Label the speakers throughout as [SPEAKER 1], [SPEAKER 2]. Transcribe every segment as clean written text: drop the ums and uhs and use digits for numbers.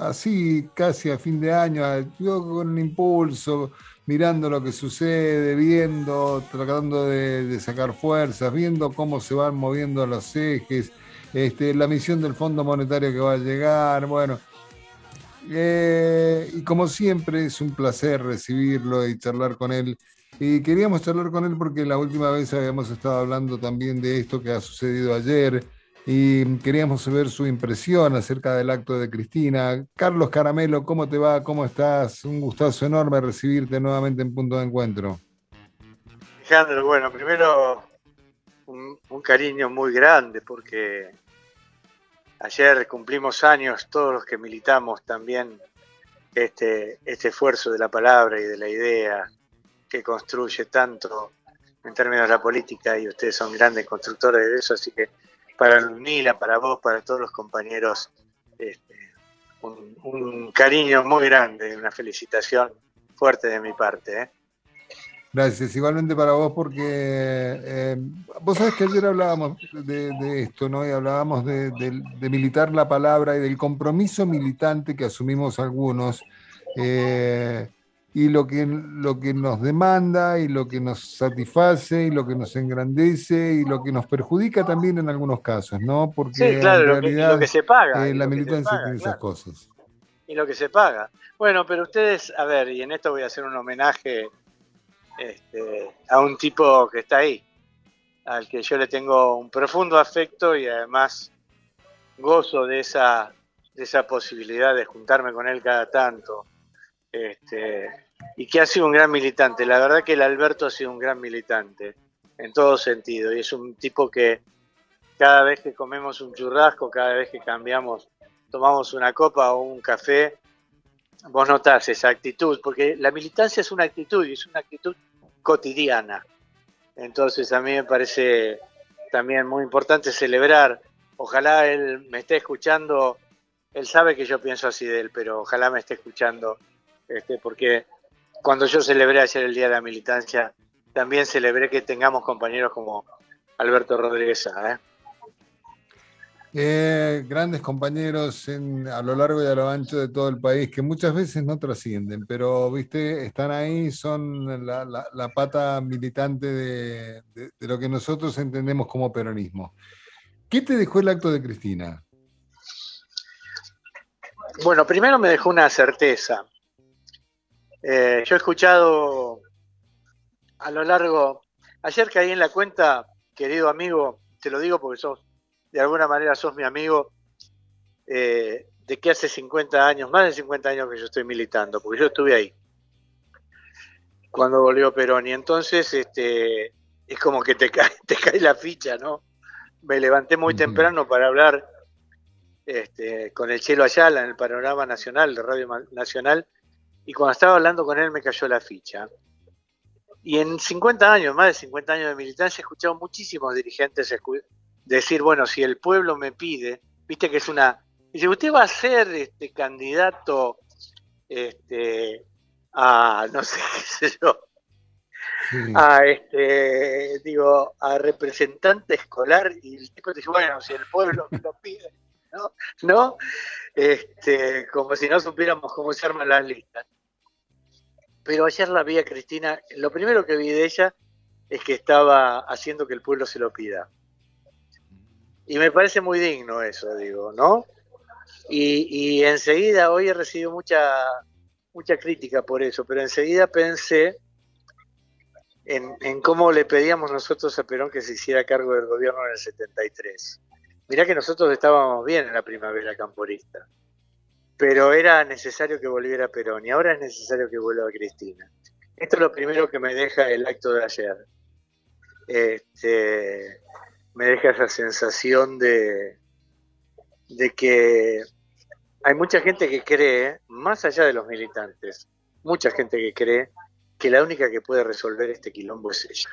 [SPEAKER 1] así casi a fin de año, yo con un impulso, mirando lo que sucede, viendo, tratando de sacar fuerzas, viendo cómo se van moviendo los ejes, la misión del Fondo Monetario que va a llegar, bueno. Y como siempre es un placer recibirlo y charlar con él. Y queríamos charlar con él porque la última vez habíamos estado hablando también de esto que ha sucedido ayer y queríamos saber su impresión acerca del acto de Cristina. Carlos Caramelo, ¿cómo te va? ¿Cómo estás? Un gustazo enorme recibirte nuevamente en Punto de Encuentro.
[SPEAKER 2] Alejandro, bueno, primero un cariño muy grande porque ayer cumplimos años todos los que militamos también este esfuerzo de la palabra y de la idea que construye tanto en términos de la política, y ustedes son grandes constructores de eso, así que para Ludmila, para vos, para todos los compañeros, un cariño muy grande, una felicitación fuerte de mi parte, ¿eh?
[SPEAKER 1] Gracias, igualmente para vos porque vos sabés que ayer hablábamos de esto, ¿no? Y hablábamos de militar la palabra y del compromiso militante que asumimos algunos, y lo que nos demanda y lo que nos satisface y lo que nos engrandece y lo que nos perjudica también en algunos casos, ¿no?
[SPEAKER 2] Sí,
[SPEAKER 1] Porque en
[SPEAKER 2] claro, y lo
[SPEAKER 1] realidad
[SPEAKER 2] que se paga,
[SPEAKER 1] la militancia tiene esas
[SPEAKER 2] claro,
[SPEAKER 1] cosas.
[SPEAKER 2] y lo que se paga. Bueno, pero ustedes, a ver, y en esto voy a hacer un homenaje a un tipo que está ahí, al que yo le tengo un profundo afecto y además gozo de esa posibilidad de juntarme con él cada tanto, y que ha sido un gran militante. La verdad que el Alberto ha sido un gran militante en todo sentido, y es un tipo que cada vez que comemos un churrasco, cada vez que tomamos una copa o un café, vos notás esa actitud, porque la militancia es una actitud y es una actitud cotidiana. Entonces a mí me parece también muy importante celebrar. Ojalá él me esté escuchando, él sabe que yo pienso así de él, pero ojalá me esté escuchando, porque cuando yo celebré ayer el Día de la Militancia, también celebré que tengamos compañeros como Alberto Rodríguez Sá, ¿eh?
[SPEAKER 1] Grandes compañeros a lo largo y a lo ancho de todo el país que muchas veces no trascienden, pero viste, están ahí, son la pata militante de lo que nosotros entendemos como peronismo. ¿Qué te dejó el acto de Cristina?
[SPEAKER 2] Bueno, primero me dejó una certeza. Yo he escuchado a lo largo, ayer caí en la cuenta, querido amigo, te lo digo porque de alguna manera sos mi amigo, de que hace 50 años, más de 50 años que yo estoy militando, porque yo estuve ahí cuando volvió Perón, y entonces es como que te cae la ficha, ¿no? Me levanté muy temprano para hablar con el Chelo Ayala en el Panorama Nacional, de Radio Nacional, y cuando estaba hablando con él me cayó la ficha. Y en 50 años, más de 50 años de militancia, he escuchado muchísimos dirigentes decir, bueno, si el pueblo me pide, viste que es dice, usted va a ser candidato a, no sé qué sé yo,
[SPEAKER 1] Sí.
[SPEAKER 2] a representante escolar, y el tipo dice, bueno, si el pueblo me lo pide, ¿no? ¿No? Como si no supiéramos cómo se arman las listas. Pero ayer la vi a Cristina, lo primero que vi de ella es que estaba haciendo que el pueblo se lo pida. Y me parece muy digno eso, digo, ¿no? Y enseguida, hoy he recibido mucha crítica por eso, pero enseguida pensé en cómo le pedíamos nosotros a Perón que se hiciera cargo del gobierno en el 73. Mirá que nosotros estábamos bien en la primavera camporista, pero era necesario que volviera Perón y ahora es necesario que vuelva Cristina. Esto es lo primero que me deja el acto de ayer. Me deja esa sensación de que hay mucha gente que cree, más allá de los militantes, mucha gente que cree que la única que puede resolver este quilombo es ella.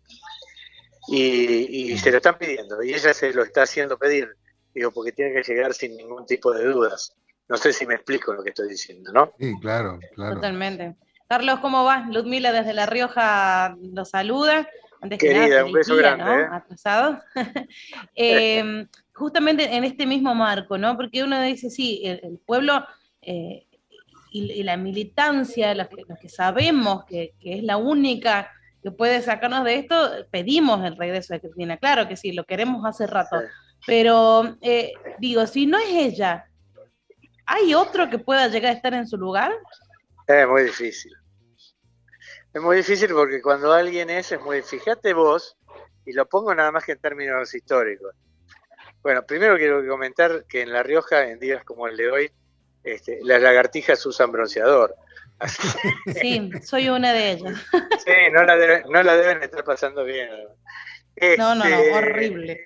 [SPEAKER 2] Y se lo están pidiendo, y ella se lo está haciendo pedir, digo, porque tiene que llegar sin ningún tipo de dudas. No sé si me explico lo que estoy diciendo, ¿no?
[SPEAKER 1] Sí, claro, claro.
[SPEAKER 3] Totalmente. Carlos, ¿cómo vas? Ludmila desde La Rioja los saluda. Antes
[SPEAKER 2] Querida,
[SPEAKER 3] que nada,
[SPEAKER 2] un beso
[SPEAKER 3] día,
[SPEAKER 2] grande,
[SPEAKER 3] ¿no? Atrasado. Justamente en este mismo marco, ¿no? Porque uno dice, sí, el pueblo y la militancia, los que sabemos que es la única que puede sacarnos de esto, pedimos el regreso de Cristina. Claro que sí, lo queremos hace rato. Pero digo, si no es ella, ¿hay otro que pueda llegar a estar en su lugar?
[SPEAKER 2] Es muy difícil. Es muy difícil porque cuando alguien es muy... Fíjate vos, y lo pongo nada más que en términos históricos. Bueno, primero quiero comentar que en La Rioja, en días como el de hoy, las lagartijas usan bronceador. Así,
[SPEAKER 3] sí, soy una de ellas.
[SPEAKER 2] Sí, no la deben estar pasando bien.
[SPEAKER 3] No, horrible.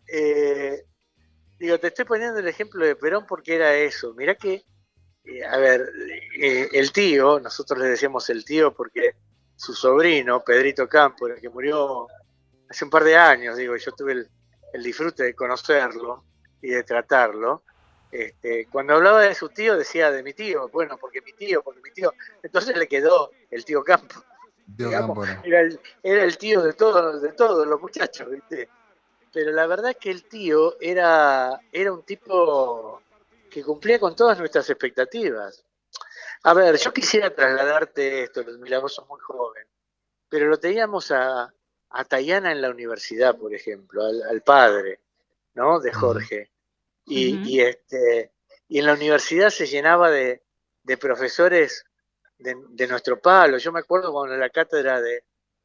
[SPEAKER 2] Digo, te estoy poniendo el ejemplo de Perón porque era eso. Mirá que, a ver, el tío, nosotros le decíamos el tío porque su sobrino, Pedrito Campo, el que murió hace un par de años, digo, yo tuve el disfrute de conocerlo y de tratarlo. Cuando hablaba de su tío decía de mi tío, bueno, porque mi tío, entonces le quedó el tío Campo.
[SPEAKER 1] Tío
[SPEAKER 2] Digamos,
[SPEAKER 1] Campo, ¿no?
[SPEAKER 2] era el tío de todos los muchachos, ¿viste? Pero la verdad es que el tío era un tipo que cumplía con todas nuestras expectativas. A ver, yo quisiera trasladarte esto, Ludmila, vos sos muy joven, pero lo teníamos a Tayana en la universidad, por ejemplo, al padre, ¿no? De Jorge. Y en la universidad se llenaba de profesores de nuestro palo. Yo me acuerdo cuando en la cátedra de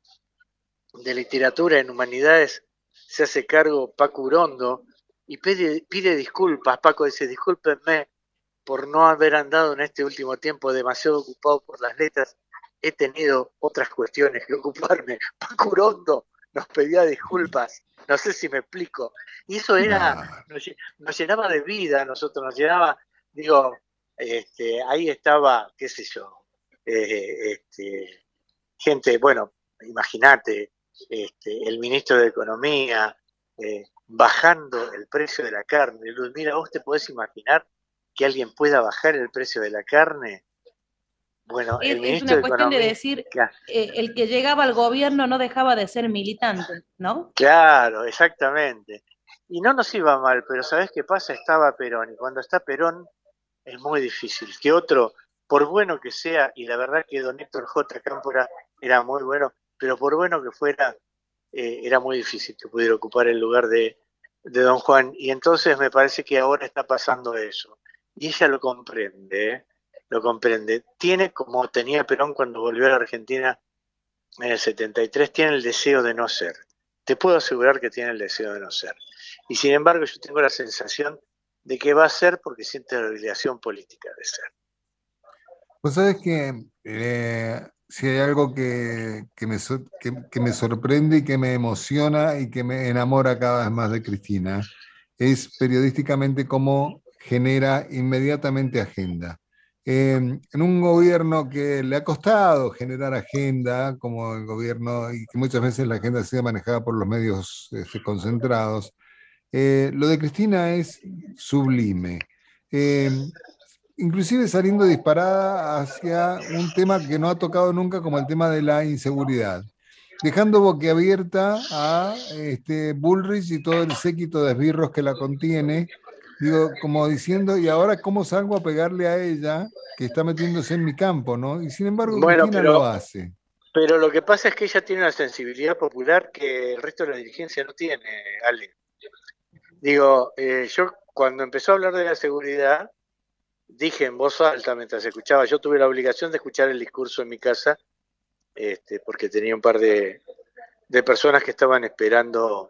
[SPEAKER 2] literatura en humanidades se hace cargo Paco Urondo y pide disculpas. Paco dice, discúlpenme por no haber andado en este último tiempo demasiado ocupado por las letras. He tenido otras cuestiones que ocuparme. Paco Urondo nos pedía disculpas. No sé si me explico. Y eso era, nos llenaba de vida a nosotros, nos llenaba, digo, ahí estaba, qué sé yo, gente, bueno, imagínate, el ministro de Economía bajando el precio de la carne. Ludmila, ¿vos te podés imaginar que alguien pueda bajar el precio de la carne? Bueno, el
[SPEAKER 3] Es
[SPEAKER 2] ministro
[SPEAKER 3] una
[SPEAKER 2] de
[SPEAKER 3] cuestión de
[SPEAKER 2] Economía...
[SPEAKER 3] decir, el que llegaba al gobierno no dejaba de ser militante, ¿no?
[SPEAKER 2] Claro, exactamente. Y no nos iba mal, pero ¿sabés qué pasa? Estaba Perón, y cuando está Perón es muy difícil que otro, por bueno que sea, y la verdad que don Héctor J. Cámpora era muy bueno, pero por bueno que fuera, era muy difícil que pudiera ocupar el lugar de don Juan, y entonces me parece que ahora está pasando eso. Y ella lo comprende, ¿eh? Lo comprende. Tiene, como tenía Perón cuando volvió a la Argentina en el 73, tiene el deseo de no ser. Te puedo asegurar que tiene el deseo de no ser. Y sin embargo yo tengo la sensación de que va a ser porque siente la obligación política de ser.
[SPEAKER 1] Pues sabes que si hay algo que me sorprende y que me emociona y que me enamora cada vez más de Cristina, es periodísticamente cómo genera inmediatamente agenda. En un gobierno que le ha costado generar agenda, como el gobierno, y que muchas veces la agenda ha sido manejada por los medios concentrados, lo de Cristina es sublime. Eh, Inclusive saliendo disparada hacia un tema que no ha tocado nunca, como el tema de la inseguridad, dejando boquiabierta a Bullrich y todo el séquito de esbirros que la contiene, digo, como diciendo, ¿y ahora cómo salgo a pegarle a ella que está metiéndose en mi campo, ¿no? Y sin embargo,
[SPEAKER 2] Bueno,
[SPEAKER 1] Cristina lo hace.
[SPEAKER 2] pero lo que pasa es que ella tiene una sensibilidad popular que el resto de la dirigencia no tiene, Ale. Digo, yo cuando empezó a hablar de la seguridad, dije en voz alta mientras escuchaba, yo tuve la obligación de escuchar el discurso en mi casa, porque tenía un par de personas que estaban esperando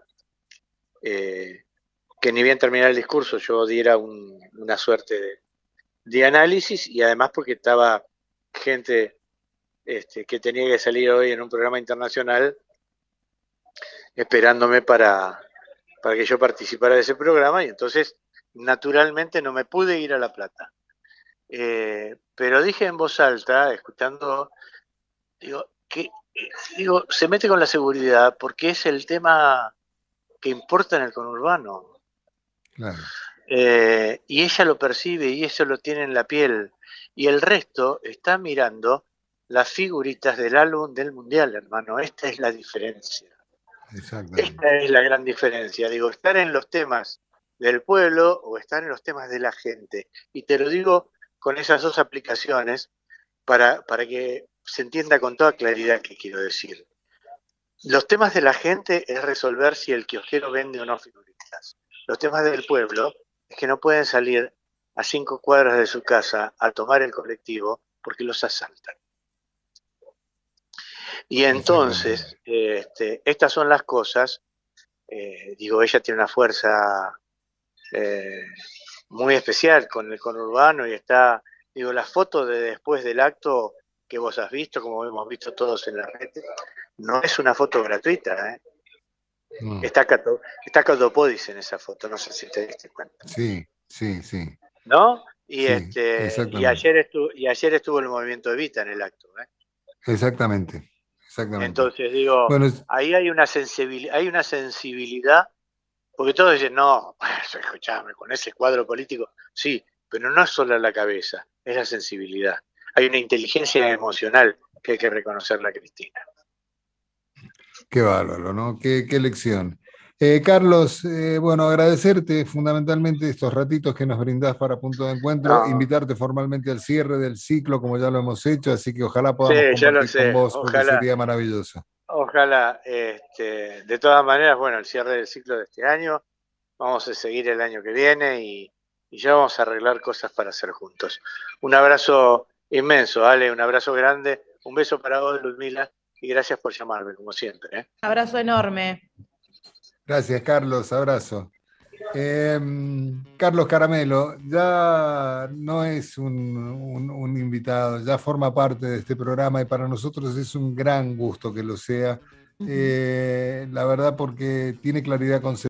[SPEAKER 2] que ni bien terminara el discurso yo diera una suerte de análisis, y además porque estaba gente que tenía que salir hoy en un programa internacional esperándome para que yo participara de ese programa, y entonces naturalmente no me pude ir a La Plata. Pero dije en voz alta, escuchando, digo, se mete con la seguridad porque es el tema que importa en el conurbano.
[SPEAKER 1] Claro.
[SPEAKER 2] Y ella lo percibe y eso lo tiene en la piel. Y el resto está mirando las figuritas del álbum del Mundial, hermano. Esta es la diferencia. Esta es la gran diferencia. Digo, estar en los temas del pueblo o estar en los temas de la gente. Y te lo digo con esas dos aplicaciones para que se entienda con toda claridad qué quiero decir. Los temas de la gente es resolver si el kiosquero vende o no figuritas. Los temas del pueblo es que no pueden salir a 5 cuadras de su casa a tomar el colectivo porque los asaltan. Y entonces, estas son las cosas, ella tiene una fuerza muy especial con el conurbano y está, las fotos de después del acto que vos has visto, como hemos visto todos en la red, no es una foto gratuita, No. Está Catopodis en esa foto, no sé si te diste cuenta.
[SPEAKER 1] Sí.
[SPEAKER 2] ¿No?
[SPEAKER 1] Y,
[SPEAKER 2] sí, y ayer estuvo el movimiento Evita en el acto,
[SPEAKER 1] Exactamente.
[SPEAKER 2] Entonces ahí hay una sensibilidad, porque todos dicen, no, escuchame, con ese cuadro político, sí, pero no es solo la cabeza, es la sensibilidad. Hay una inteligencia emocional que hay que reconocerla, Cristina.
[SPEAKER 1] Qué bárbaro, ¿no? Qué lección. Carlos, agradecerte fundamentalmente estos ratitos que nos brindás para Punto de Encuentro, invitarte formalmente al cierre del ciclo, como ya lo hemos hecho, así que ojalá podamos compartir con vos, porque sería maravilloso.
[SPEAKER 2] Ojalá, de todas maneras, el cierre del ciclo de este año, vamos a seguir el año que viene y ya vamos a arreglar cosas para hacer juntos. Un abrazo inmenso, Ale, un abrazo grande, un beso para vos, Ludmila, y gracias por llamarme, como siempre.
[SPEAKER 3] Abrazo enorme.
[SPEAKER 1] Gracias, Carlos, abrazo. Carlos Caramelo ya no es un invitado, ya forma parte de este programa y para nosotros es un gran gusto que lo sea. La verdad, porque tiene claridad conceptual.